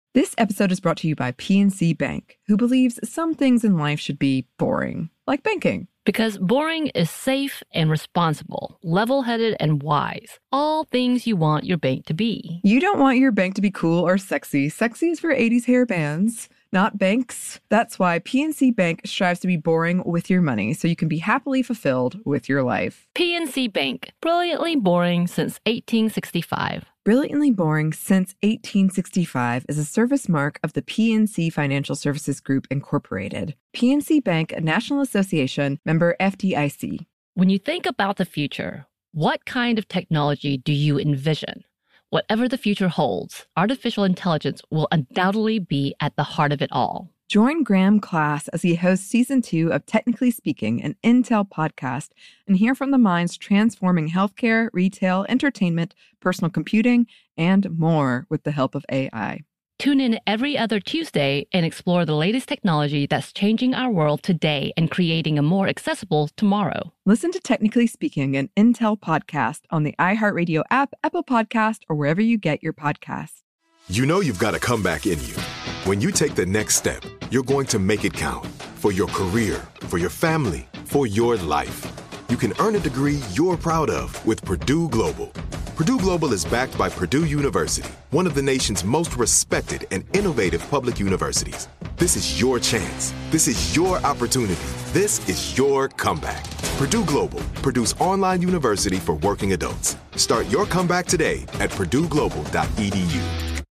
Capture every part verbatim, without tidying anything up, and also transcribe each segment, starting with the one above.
This episode is brought to you by P N C Bank, who believes some things in life should be boring, like banking. Because boring is safe and responsible, level-headed and wise. All things you want your bank to be. You don't want your bank to be cool or sexy. Sexy is for eighties hair bands, not banks. That's why P N C Bank strives to be boring with your money, so you can be happily fulfilled with your life. P N C Bank, brilliantly boring since eighteen sixty-five. Brilliantly Boring Since eighteen sixty-five is a service mark of the P N C Financial Services Group, Incorporated. P N C Bank, a National Association, member F D I C. When you think about the future, what kind of technology do you envision? Whatever the future holds, artificial intelligence will undoubtedly be at the heart of it all. Join Graham Class as he hosts season two of Technically Speaking, an Intel podcast, and hear from the minds transforming healthcare, retail, entertainment, personal computing, and more with the help of A I. Tune in every other Tuesday and explore the latest technology that's changing our world today and creating a more accessible tomorrow. Listen to Technically Speaking, an Intel podcast on the iHeartRadio app, Apple Podcast, or wherever you get your podcasts. You know you've got a comeback in you. When you take the next step, you're going to make it count. For your career, for your family, for your life. You can earn a degree you're proud of with Purdue Global. Purdue Global is backed by Purdue University, one of the nation's most respected and innovative public universities. This is your chance. This is your opportunity. This is your comeback. Purdue Global, Purdue's online university for working adults. Start your comeback today at purdue global dot e d u.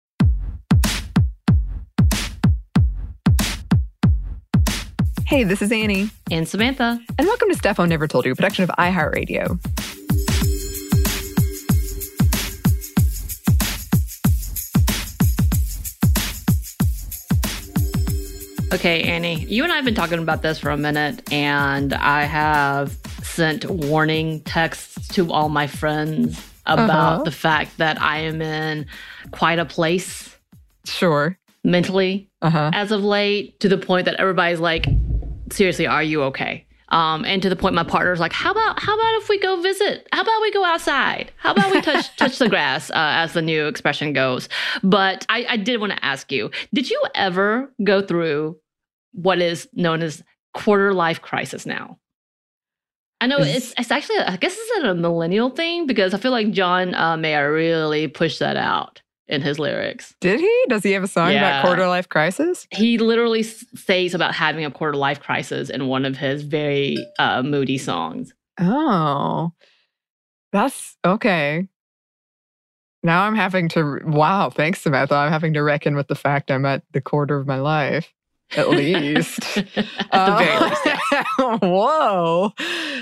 Hey, this is Annie. And Samantha. And welcome to Stefan Never Told You, a production of iHeartRadio. Okay, Annie, you and I have been talking about this for a minute, and I have sent warning texts to all my friends about uh-huh. the fact that I am in quite a place. Sure. Mentally, uh-huh. as of late, to the point that everybody's like, seriously, are you okay? Um, and to the point my partner's like, how about how about if we go visit? How about we go outside? How about we touch touch the grass, uh, as the new expression goes? But I, I did want to ask you, did you ever go through what is known as quarter life crisis now? I know it's it's actually, I guess it's a millennial thing, because I feel like John uh, Mayer really pushed that out in his lyrics. Did he? Does he have a song Yeah. about quarter life crisis? He literally s- says about having a quarter life crisis in one of his very uh, moody songs. Oh, that's okay. Now I'm having to, wow, thanks, Samantha. I'm having to reckon with the fact I'm at the quarter of my life, at least. At the very least, yes. Whoa.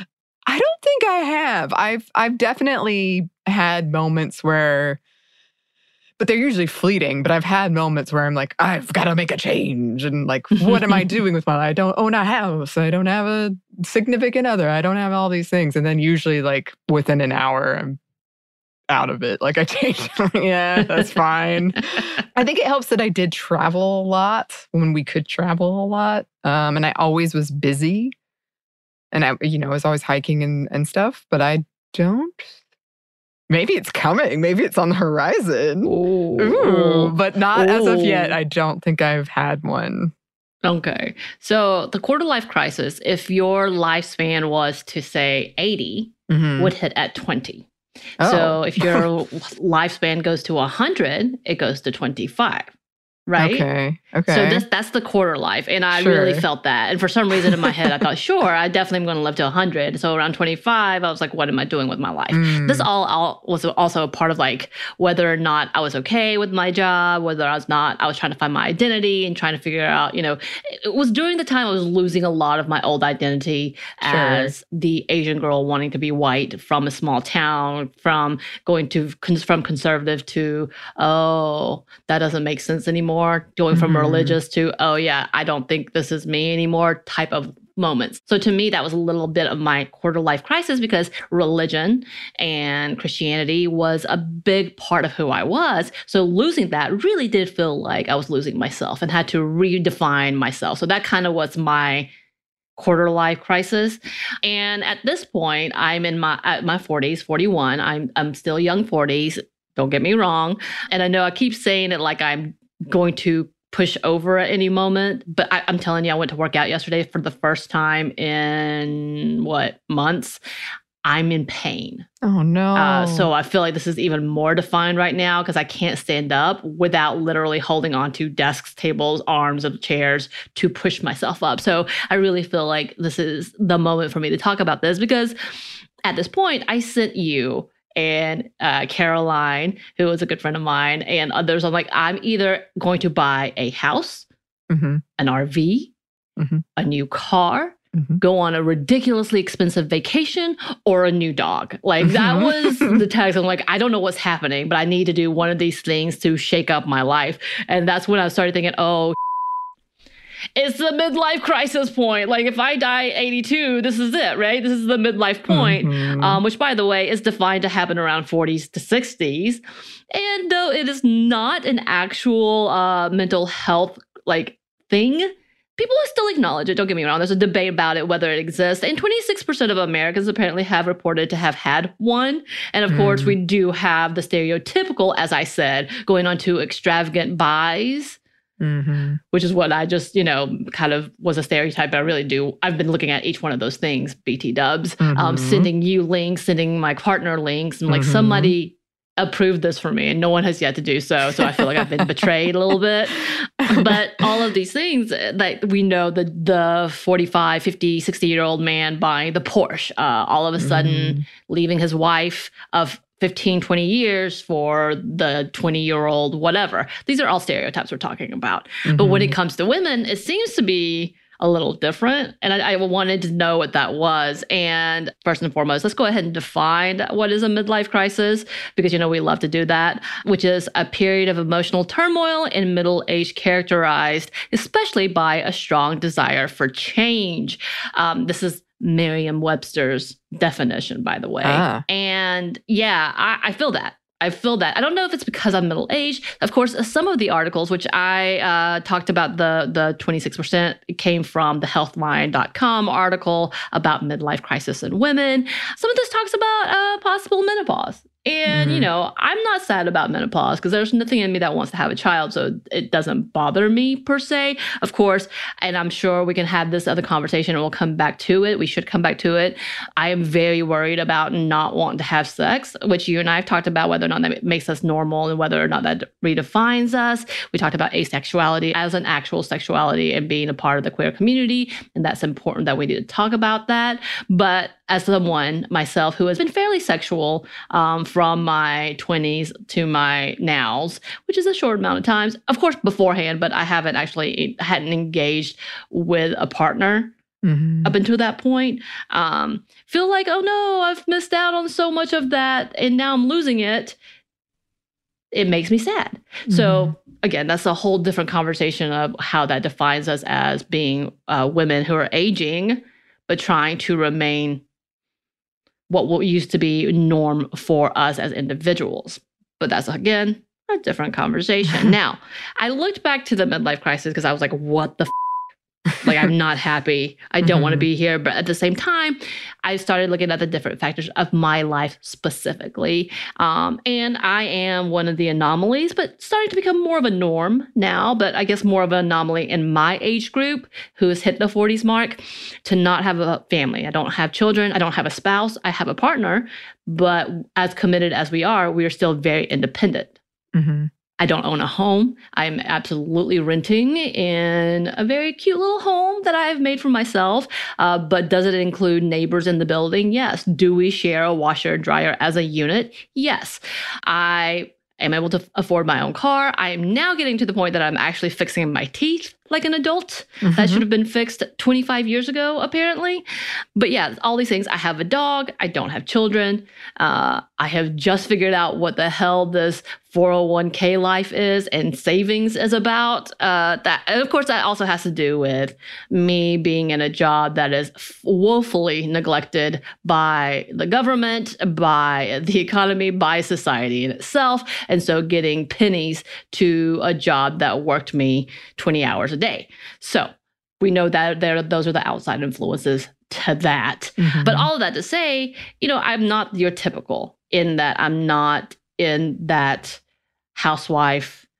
I don't think I have. I've I've definitely had moments where, but they're usually fleeting, but I've had moments where I'm like, I've got to make a change. And like, what am I doing with my life? I don't own a house. I don't have a significant other. I don't have all these things. And then usually like within an hour, I'm out of it. Like I changed. Yeah, that's fine. I think it helps that I did travel a lot when we could travel a lot. Um, and I always was busy. And I, you know, I was always hiking and, and stuff, but I don't. Maybe it's coming. Maybe it's on the horizon. Ooh. Ooh, but not Ooh. as of yet. I don't think I've had one. Okay. So the quarter life crisis, if your lifespan was to say eighty, Mhm. would hit at twenty. Oh. So if your lifespan goes to one hundred, it goes to twenty-five. Right? Okay. Okay. So this that's the quarter life. And I Sure. really felt that. And for some reason in my head, I thought, sure, I definitely am going to live to one hundred. So around twenty-five, I was like, what am I doing with my life? Mm. This all, all was also a part of like whether or not I was okay with my job, whether I was not, I was trying to find my identity and trying to figure out, you know, it was during the time I was losing a lot of my old identity Sure. as the Asian girl wanting to be white from a small town, from going to, from conservative to, oh, that doesn't make sense anymore. Going from Mhm. religious to, oh yeah, I don't think this is me anymore type of moments. So to me, that was a little bit of my quarter life crisis, because religion and Christianity was a big part of who I was. So losing that really did feel like I was losing myself and had to redefine myself. So that kind of was my quarter life crisis. And at this point, I'm in my at my forties, forty-one. I'm I'm still young forties. Don't get me wrong. And I know I keep saying it like I'm going to push over at any moment. But I, I'm telling you, I went to work out yesterday for the first time in what, months. I'm in pain. Oh, no. Uh, so I feel like this is even more defined right now because I can't stand up without literally holding onto desks, tables, arms of chairs to push myself up. So I really feel like this is the moment for me to talk about this because at this point, I sent you and uh, Caroline, who is a good friend of mine, and others. I'm like, I'm either going to buy a house, mm-hmm. an R V, mm-hmm. a new car, mm-hmm. go on a ridiculously expensive vacation, or a new dog. Like that was the text. I'm like, I don't know what's happening, but I need to do one of these things to shake up my life. And that's when I started thinking, oh, it's the midlife crisis point. Like if I die eighty-two, this is it, right? This is the midlife point, mm-hmm. um, which by the way is defined to happen around forties to sixties. And though it is not an actual uh, mental health like thing, people still acknowledge it. Don't get me wrong. There's a debate about it, whether it exists. And twenty-six percent of Americans apparently have reported to have had one. And of mm. course, we do have the stereotypical, as I said, going on to extravagant buys, mm-hmm. which is what I just, you know, kind of was a stereotype. But I really do. I've been looking at each one of those things, B T dubs, mm-hmm. um, sending you links, sending my partner links. And like mm-hmm. somebody approved this for me and no one has yet to do so. So I feel like I've been betrayed a little bit. But all of these things that we know, the the forty-five, fifty, sixty year old man buying the Porsche, uh, all of a sudden mm. leaving his wife of fifteen, twenty years for the twenty year old, whatever. These are all stereotypes we're talking about. Mm-hmm. But when it comes to women, it seems to be a little different. And I, I wanted to know what that was. And first and foremost, let's go ahead and define what is a midlife crisis, because, you know, we love to do that, which is a period of emotional turmoil in middle age characterized especially by a strong desire for change. Um, this is Merriam-Webster's definition, by the way. Ah. And yeah, I, I feel that. I feel that. I don't know if it's because I'm middle-aged. Of course, some of the articles, which I uh, talked about, the the twenty-six percent came from the healthline dot com article about midlife crisis in women. Some of this talks about uh, possible menopause. And, mm-hmm. you know, I'm not sad about menopause because there's nothing in me that wants to have a child. So it doesn't bother me per se, of course. And I'm sure we can have this other conversation and we'll come back to it. We should come back to it. I am very worried about not wanting to have sex, which you and I have talked about, whether or not that makes us normal and whether or not that redefines us. We talked about asexuality as an actual sexuality and being a part of the queer community. And that's important that we need to talk about that. But as someone myself who has been fairly sexual um, from my twenties to my nows, which is a short amount of times, of course, beforehand, but I haven't actually hadn't engaged with a partner mm-hmm. up until that point. Um, feel like, oh no, I've missed out on so much of that and now I'm losing it. It makes me sad. Mm-hmm. So again, that's a whole different conversation of how that defines us as being uh, women who are aging, but trying to remain what used to be norm for us as individuals. But that's, again, a different conversation. Now, I looked back to the midlife crisis because I was like, what the f-? Like, I'm not happy. I don't mm-hmm. want to be here. But at the same time, I started looking at the different factors of my life specifically. Um, and I am one of the anomalies, but starting to become more of a norm now, but I guess more of an anomaly in my age group who has hit the forties mark to not have a family. I don't have children. I don't have a spouse. I have a partner. But as committed as we are, we are still very independent. Mm-hmm. I don't own a home. I'm absolutely renting in a very cute little home that I've made for myself. Uh, but does it include neighbors in the building? Yes. Do we share a washer and dryer as a unit? Yes. I am able to afford my own car. I am now getting to the point that I'm actually fixing my teeth like an adult. Mm-hmm. That should have been fixed twenty-five years ago, apparently. But yeah, all these things. I have a dog. I don't have children. Uh, I have just figured out what the hell this four oh one k life is and savings is about. Uh, that, and of course, that also has to do with me being in a job that is woefully neglected by the government, by the economy, by society in itself. And so getting pennies to a job that worked me twenty hours a day. So we know that there, those are the outside influences to that. Mm-hmm. But all of that to say, you know, I'm not your typical in that I'm not in that housewife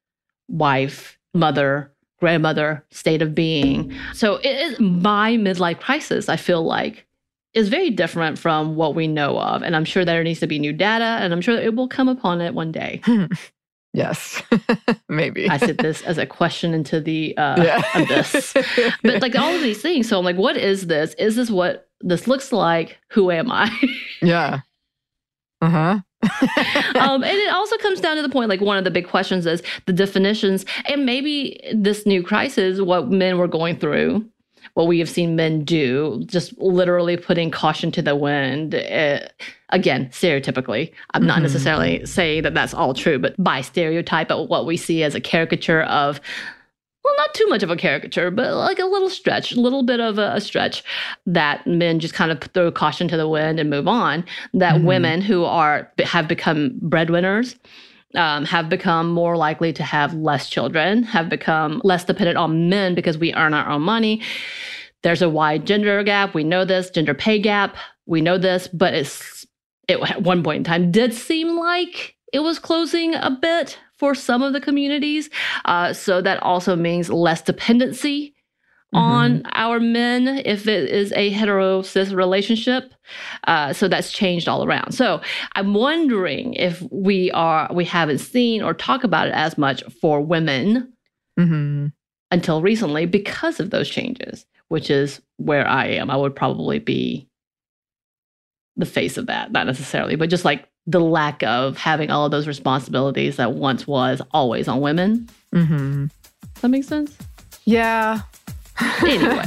wife, mother, grandmother state of being. So it is my midlife crisis, I feel like, is very different from what we know of. And I'm sure there needs to be new data, and I'm sure it will come upon it one day. Yes, maybe. I said this as a question into the uh, yeah. abyss. But like all of these things. So I'm like, what is this? Is this what this looks like? Who am I? Yeah. Uh-huh. um, and it also comes down to the point, like one of the big questions is the definitions. And maybe this new crisis, what men were going through, what we have seen men do, just literally putting caution to the wind. Uh, again, stereotypically, I'm mm-hmm. not necessarily saying that that's all true, but by stereotype, but what we see as a caricature of, well, not too much of a caricature, but like a little stretch, a little bit of a, a stretch that men just kind of throw caution to the wind and move on. That mm-hmm. women who are have become breadwinners, Um, have become more likely to have less children, have become less dependent on men because we earn our own money. There's a wide gender gap. We know this, gender pay gap. We know this, but it's it at one point in time did seem like it was closing a bit for some of the communities. Uh, so that also means less dependency Mm-hmm. on our men if it is a hetero cis relationship. Uh, so that's changed all around. So I'm wondering if we are we haven't seen or talk about it as much for women mm-hmm. until recently because of those changes, which is where I am. I would probably be the face of that, not necessarily, but just like the lack of having all of those responsibilities that once was always on women. Mm-hmm. Does that make sense? Yeah. Anyway.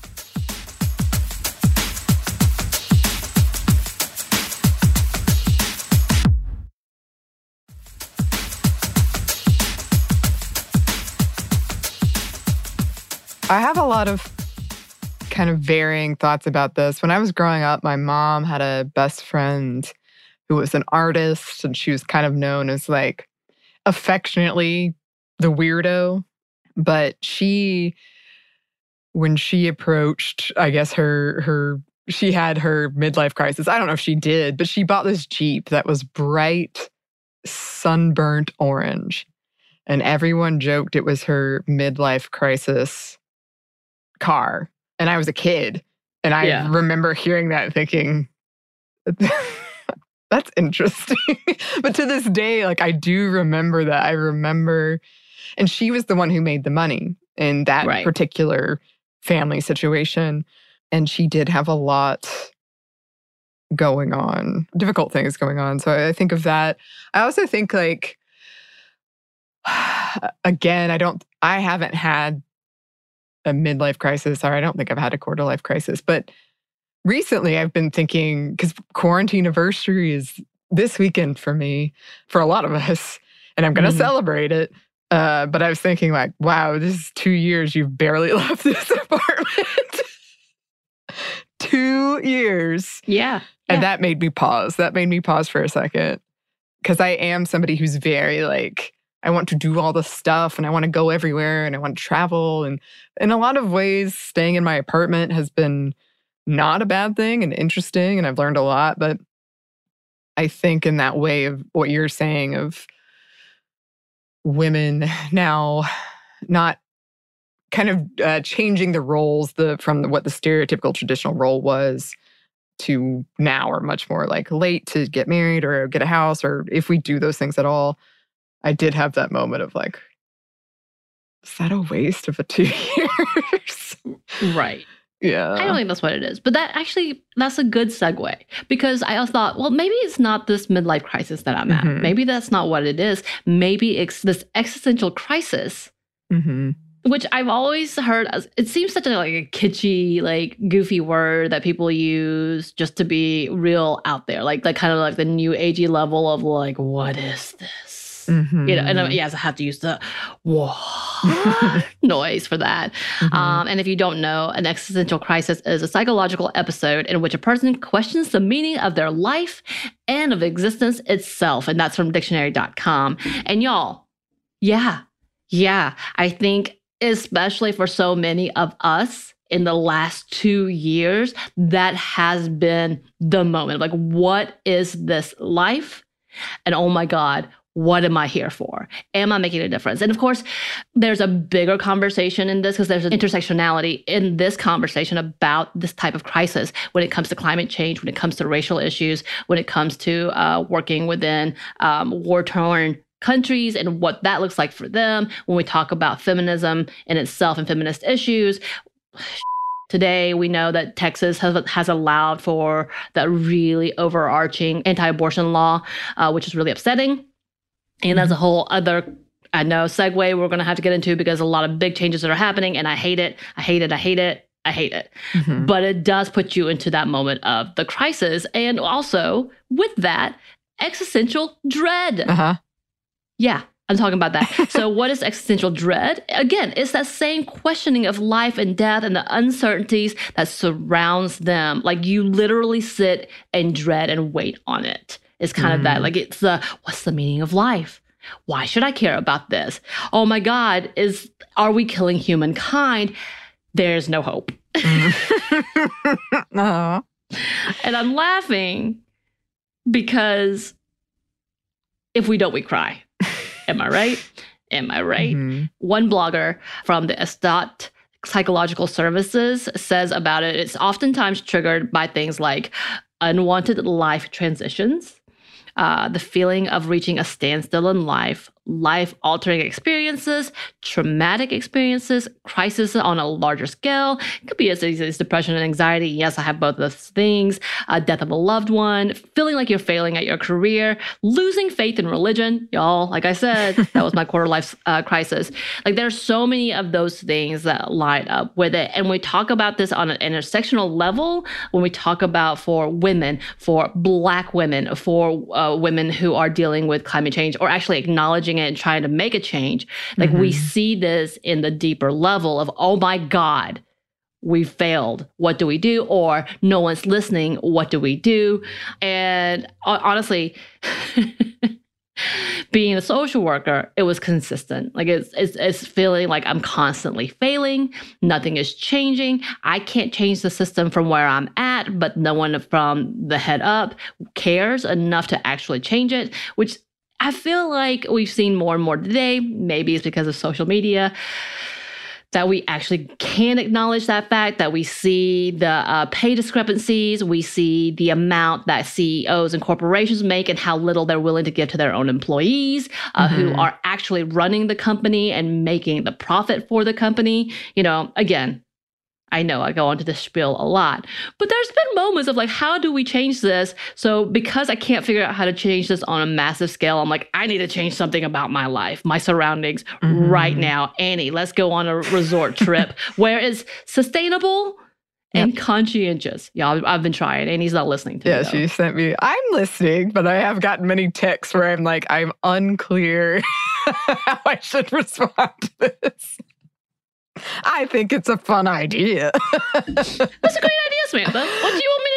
I have a lot of kind of varying thoughts about this. When I was growing up, my mom had a best friend who was an artist, and she was kind of known as like affectionately the weirdo. But she, when she approached, I guess her her she had her midlife crisis. I don't know if she did, but she bought this Jeep that was bright, sunburnt orange. And everyone joked it was her midlife crisis car. And I was a kid. And I yeah. remember hearing that and thinking, that's interesting. But to this day, like I do remember that. I remember, and she was the one who made the money in that right. particular family situation. And she did have a lot going on, difficult things going on. So I think of that. I also think like, again, I don't, I haven't had a midlife crisis, or I don't think I've had a quarter life crisis. But recently I've been thinking, because quarantine anniversary is this weekend for me, for a lot of us, and I'm going to mm-hmm. celebrate it. Uh, but I was thinking like, wow, this is two years you've barely left this apartment. Two years. Yeah. And yeah. that made me pause. That made me pause for a second. Because I am somebody who's very like, I want to do all the stuff and I want to go everywhere and I want to travel. And in a lot of ways, staying in my apartment has been not a bad thing and interesting. And I've learned a lot. But I think in that way of what you're saying of women now not kind of uh, changing the roles the from the, what the stereotypical traditional role was to now are much more like late to get married or get a house, or if we do those things at all. I did have that moment of like, is that a waste of a two years? Right. Yeah. I don't think that's what it is. But that actually, that's a good segue. Because I thought, well, maybe it's not this midlife crisis that I'm mm-hmm. at. Maybe that's not what it is. Maybe it's this existential crisis, mm-hmm. which I've always heard as, it seems such a like a kitschy, like goofy word that people use just to be real out there. Like, like kind of like the new agey level of like, what is this? Mm-hmm. You know, and uh, yes, I have to use the whoa noise for that. Mm-hmm. Um, and if you don't know, an existential crisis is a psychological episode in which a person questions the meaning of their life and of existence itself. And that's from dictionary dot com. And y'all, yeah, yeah, I think especially for so many of us in the last two years, that has been the moment. Like, what is this life? And oh my God, what am I here for? Am I making a difference? And of course, there's a bigger conversation in this because there's an intersectionality in this conversation about this type of crisis when it comes to climate change, when it comes to racial issues, when it comes to uh, working within um, war-torn countries and what that looks like for them, when we talk about feminism in itself and feminist issues. Today, we know that Texas has, has allowed for that really overarching anti-abortion law, uh, which is really upsetting. And that's a whole other, I know, segue we're going to have to get into because a lot of big changes that are happening, and I hate it. I hate it. I hate it. I hate it. Mm-hmm. But it does put you into that moment of the crisis. And also, with that, existential dread. Uh-huh. Yeah, I'm talking about that. So what is existential dread? Again, it's that same questioning of life and death and the uncertainties that surrounds them. Like you literally sit and dread and wait on it. It's kind mm. of that, like it's the, what's the meaning of life? Why should I care about this? Oh my God, is, are we killing humankind? There's no hope. uh-huh. And I'm laughing because if we don't, we cry. Am I right? Am I right? Mm-hmm. One blogger from the Estat Psychological Services says about it, it's oftentimes triggered by things like unwanted life transitions, uh, the feeling of reaching a standstill in life, life-altering experiences, traumatic experiences, crisis on a larger scale. It could be as easy as depression and anxiety. Yes, I have both of those things. Uh, death of a loved one, feeling like you're failing at your career, losing faith in religion. Y'all, like I said, that was my quarter life uh, crisis. Like there's so many of those things that line up with it. And we talk about this on an intersectional level when we talk about for women, for Black women, for uh, women who are dealing with climate change or actually acknowledging it and trying to make a change. Like mm-hmm. we see this in the deeper level of, oh my God, we failed. What do we do? Or no one's listening. What do we do? And honestly, being a social worker, it was consistent. Like it's, it's it's feeling like I'm constantly failing. Nothing is changing. I can't change the system from where I'm at, but no one from the head up cares enough to actually change it, which I feel like we've seen more and more today. Maybe it's because of social media that we actually can acknowledge that fact, that we see the uh, pay discrepancies, we see the amount that C E Os and corporations make and how little they're willing to give to their own employees uh, mm-hmm. who are actually running the company and making the profit for the company. You know, again, I know I go onto this spiel a lot, but there's been moments of like, how do we change this? So because I can't figure out how to change this on a massive scale, I'm like, I need to change something about my life, my surroundings mm-hmm. right now. Annie, let's go on a resort trip where it's sustainable and yep. conscientious. Yeah, I've, I've been trying. Annie's not listening to yeah, me. Yeah, she sent me, I'm listening, but I have gotten many texts where I'm like, I'm unclear how I should respond to this. I think it's a fun idea. That's a great idea, Samantha. What do you want me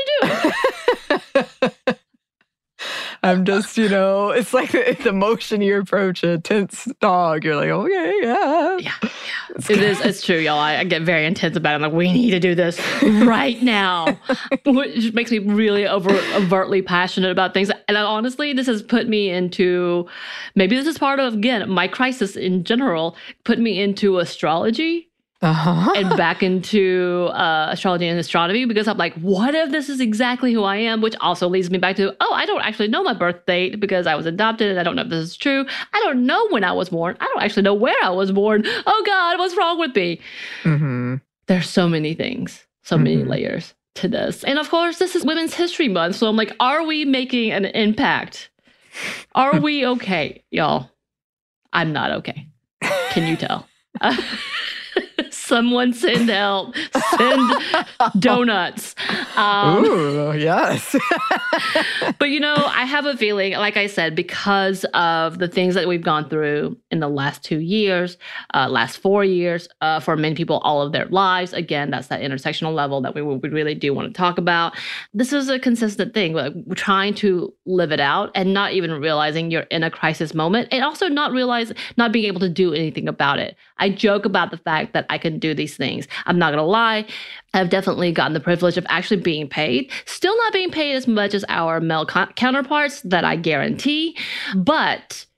to do? I'm just, you know, it's like the, the motion you approach a tense dog. You're like, okay, yeah. Yeah, yeah. It's it is. It's true, y'all. I, I get very intense about it. I'm like, we need to do this right now. Which makes me really over, overtly passionate about things. And I, honestly, this has put me into, maybe this is part of, again, my crisis in general, put me into astrology. Uh-huh. And back into uh, astrology and astronomy because I'm like, what if this is exactly who I am? Which also leads me back to, oh, I don't actually know my birth date because I was adopted and I don't know if this is true. I don't know when I was born. I don't actually know where I was born. Oh God, what's wrong with me? Mm-hmm. There's so many things, so mm-hmm. many layers to this. And of course, this is Women's History Month. So I'm like, are we making an impact? Are we okay, y'all? I'm not okay. Can you tell? Uh, Someone send help. Send donuts. Um, Ooh, yes. But, you know, I have a feeling, like I said, because of the things that we've gone through in the last two years, uh, last four years, uh, for many people, all of their lives. Again, that's that intersectional level that we, we really do want to talk about. This is a consistent thing. Like, we're trying to live it out and not even realizing you're in a crisis moment and also not realize, not being able to do anything about it. I joke about the fact that I can do these things. I'm not going to lie. I've definitely gotten the privilege of actually being paid. Still not being paid as much as our male co- counterparts, that I guarantee. But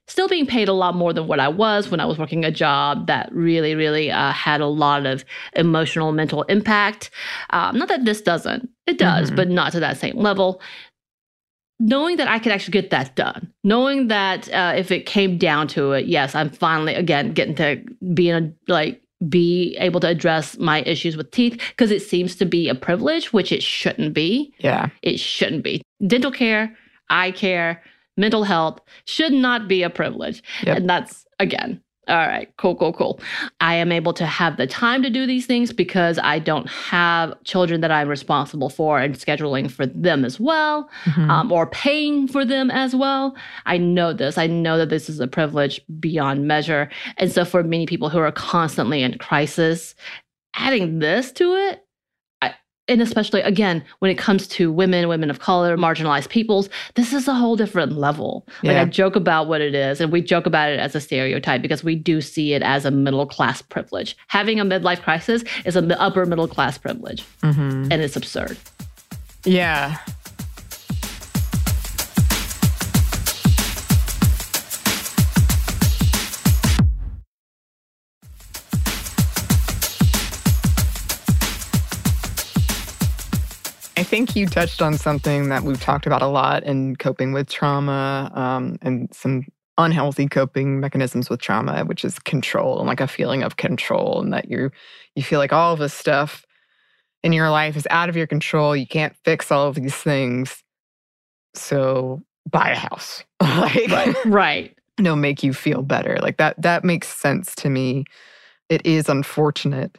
still being paid a lot more than what I was when I was working a job that really, really uh, had a lot of emotional, mental impact. Um, not that this doesn't. It does, mm-hmm. but not to that same level. Knowing that I could actually get that done, knowing that uh, if it came down to it, yes, I'm finally, again, getting to being a, like, be able to address my issues with teeth, because it seems to be a privilege, which it shouldn't be. Yeah. It shouldn't be. Dental care, eye care, mental health should not be a privilege. Yep. And that's, again, all right, cool, cool, cool. I am able to have the time to do these things because I don't have children that I'm responsible for and scheduling for them as well, mm-hmm. um, or paying for them as well. I know this. I know that this is a privilege beyond measure. And so for many people who are constantly in crisis, adding this to it, and especially, again, when it comes to women, women of color, marginalized peoples, this is a whole different level. Like, yeah. I joke about what it is, and we joke about it as a stereotype because we do see it as a middle-class privilege. Having a midlife crisis is an upper middle-class privilege, mm-hmm. and it's absurd. Yeah. I think you touched on something that we've talked about a lot in coping with trauma, um, and some unhealthy coping mechanisms with trauma, which is control, and like a feeling of control, and that you you feel like all of this stuff in your life is out of your control. You can't fix all of these things, so buy a house. like, right, right. You know, make you feel better. Like that. That makes sense to me. It is unfortunate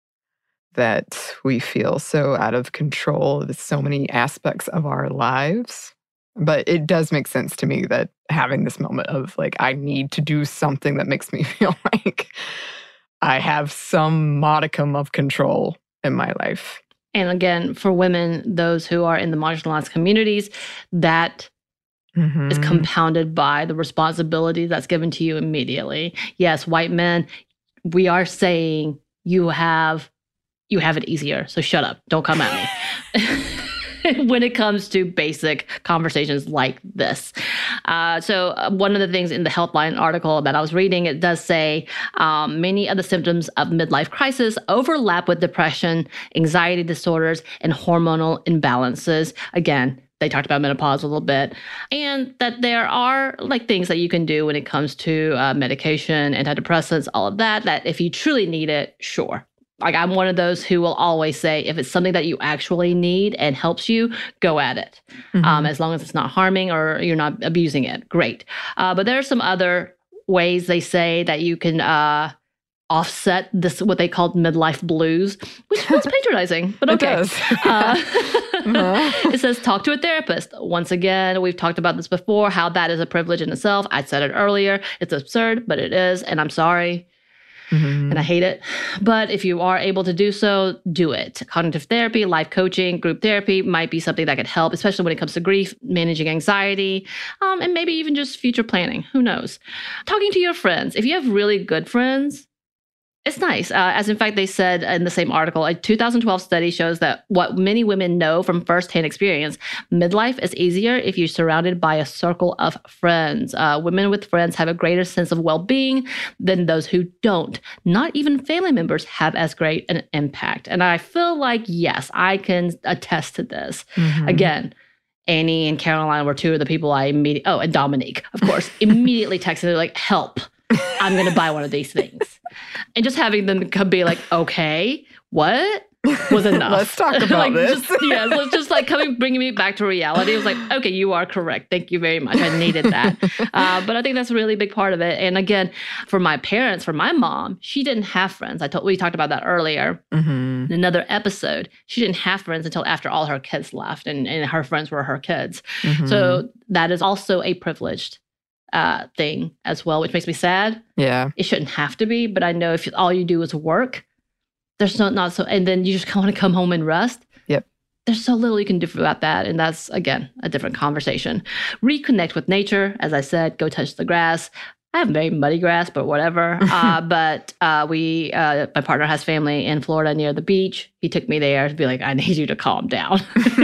that we feel so out of control with so many aspects of our lives. But it does make sense to me that having this moment of like, I need to do something that makes me feel like I have some modicum of control in my life. And again, for women, those who are in the marginalized communities, that mm-hmm. is compounded by the responsibility that's given to you immediately. Yes, white men, we are saying you have You have it easier, so shut up. Don't come at me. When it comes to basic conversations like this. Uh, so uh, one of the things in the Healthline article that I was reading, it does say um, many of the symptoms of midlife crisis overlap with depression, anxiety disorders, and hormonal imbalances. Again, they talked about menopause a little bit, and that there are like things that you can do when it comes to uh, medication, antidepressants, all of that, that if you truly need it, sure. Like, I'm one of those who will always say, if it's something that you actually need and helps you, go at it. Mm-hmm. Um, as long as it's not harming or you're not abusing it, great. Uh, but there are some other ways they say that you can uh, offset this, what they call midlife blues, which sounds patronizing, but okay. It does. uh, uh-huh. It says, talk to a therapist. Once again, we've talked about this before, how that is a privilege in itself. I said it earlier. It's absurd, but it is, and I'm sorry. Mm-hmm. And I hate it. But if you are able to do so, do it. Cognitive therapy, life coaching, group therapy might be something that could help, especially when it comes to grief, managing anxiety, um, and maybe even just future planning. Who knows? Talking to your friends. If you have really good friends, it's nice. Uh, as in fact, they said in the same article, a two thousand twelve study shows that what many women know from firsthand experience, midlife is easier if you're surrounded by a circle of friends. Uh, women with friends have a greater sense of well-being than those who don't. Not even family members have as great an impact. And I feel like, yes, I can attest to this. Mm-hmm. Again, Annie and Caroline were two of the people I immediately, oh, and Dominique, of course, immediately texted, like, help. I'm going to buy one of these things. And just having them come be like, okay, what? Was enough. Let's talk about like, this. Just, yeah, let's just like coming, bringing me back to reality. It was like, okay, you are correct. Thank you very much. I needed that. Uh, but I think that's a really big part of it. And again, for my parents, for my mom, she didn't have friends. I told we talked about that earlier mm-hmm. in another episode. She didn't have friends until after all her kids left, and, and her friends were her kids. Mm-hmm. So that is also a privileged uh, thing as well, which makes me sad. Yeah. It shouldn't have to be, but I know if all you do is work, there's no, not so, and then you just want to come home and rest. Yep. There's so little you can do about that. And that's, again, a different conversation. Reconnect with nature. As I said, go touch the grass. I I have very muddy grasp, but whatever. uh, but uh, we, uh, my partner has family in Florida near the beach. He took me there to be like, I need you to calm down.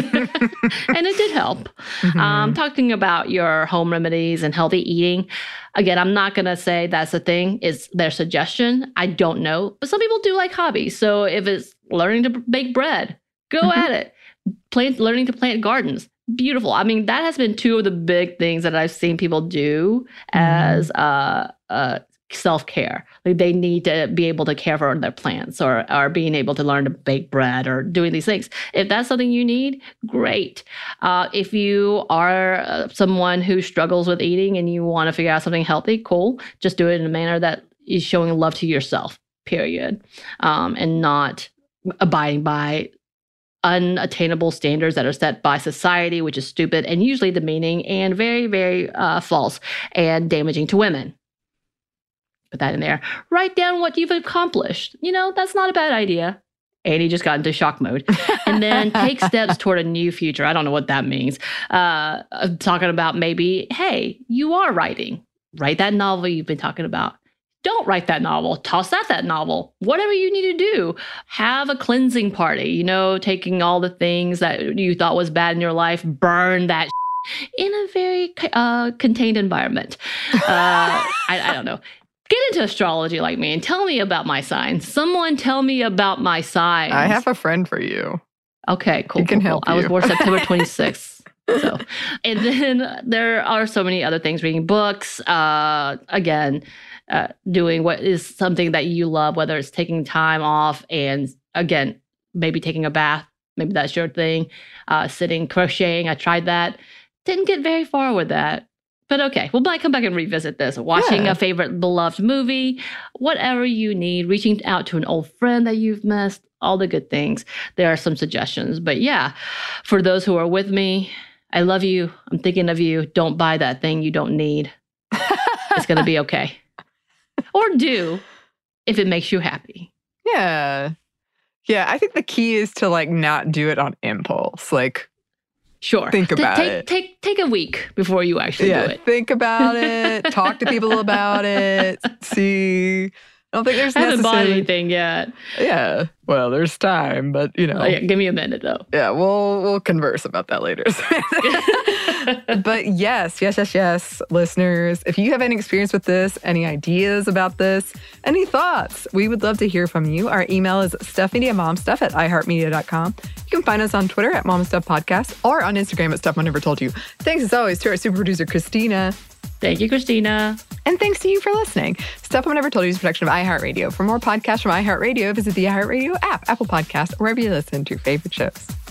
And it did help. Mm-hmm. Um, talking about your home remedies and healthy eating. Again, I'm not going to say that's the thing. It's their suggestion. I don't know. But some people do like hobbies. So if it's learning to bake bread, go mm-hmm. at it. Plant, learning to plant gardens. Beautiful. I mean, that has been two of the big things that I've seen people do mm-hmm. as uh, uh, self-care. Like they need to be able to care for their plants or, or being able to learn to bake bread or doing these things. If that's something you need, great. Uh, if you are uh, someone who struggles with eating and you want to figure out something healthy, cool. Just do it in a manner that is showing love to yourself, period. Um, and not abiding by unattainable standards that are set by society, which is stupid and usually demeaning and very, very uh, false and damaging to women. Put that in there. Write down what you've accomplished. You know, that's not a bad idea. Annie just got into shock mode. And then take steps toward a new future. I don't know what that means. Uh, I'm talking about maybe, hey, you are writing. Write that novel you've been talking about. Don't write that novel. Toss out that novel. Whatever you need to do. Have a cleansing party. You know, taking all the things that you thought was bad in your life, burn that in a very uh, contained environment. Uh, I, I don't know. Get into astrology like me and tell me about my signs. Someone tell me about my signs. I have a friend for you. Okay, cool. He can cool, help cool. you. I was born September twenty-sixth. So, and then there are so many other things, reading books, uh, again, uh, doing what is something that you love, whether it's taking time off and, again, maybe taking a bath. Maybe that's your thing. Uh, sitting, crocheting. I tried that. Didn't get very far with that. But okay, we'll come back and revisit this. Watching yeah. a favorite beloved movie, whatever you need, reaching out to an old friend that you've missed, all the good things. There are some suggestions. But yeah, for those who are with me, I love you. I'm thinking of you. Don't buy that thing you don't need. It's going to be okay. Or do if it makes you happy. Yeah. Yeah, I think the key is to like not do it on impulse. Like, Sure. Think about take, it. Take take a week before you actually yeah, do it. Think about it. Talk to people about it. See. I don't think there's I haven't bought necessarily anything yet. Yeah. Well, there's time, but you know. Oh, yeah, give me a minute though. Yeah, we'll we'll converse about that later. But yes, yes, yes, yes, listeners, if you have any experience with this, any ideas about this, any thoughts, we would love to hear from you. Our email is stuffmediamomstuff at iheartmedia dot com. You can find us on Twitter at momstuffpodcast or on Instagram at Stuff Mom Never Told You. Thanks as always to our super producer, Christina. Thank you, Christina. And thanks to you for listening. Stuff Mom Never Told You is a production of iHeartRadio. For more podcasts from iHeartRadio, visit the iHeartRadio app, Apple Podcasts, or wherever you listen to your favorite shows.